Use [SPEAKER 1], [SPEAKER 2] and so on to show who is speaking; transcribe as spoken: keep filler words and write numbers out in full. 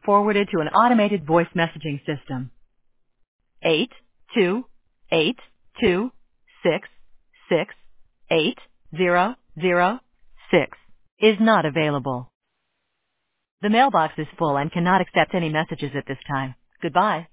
[SPEAKER 1] forwarded to an automated voice messaging system. Eight two eight two six six eight zero zero six is not available. The mailbox is full and cannot accept any messages at this time. Goodbye.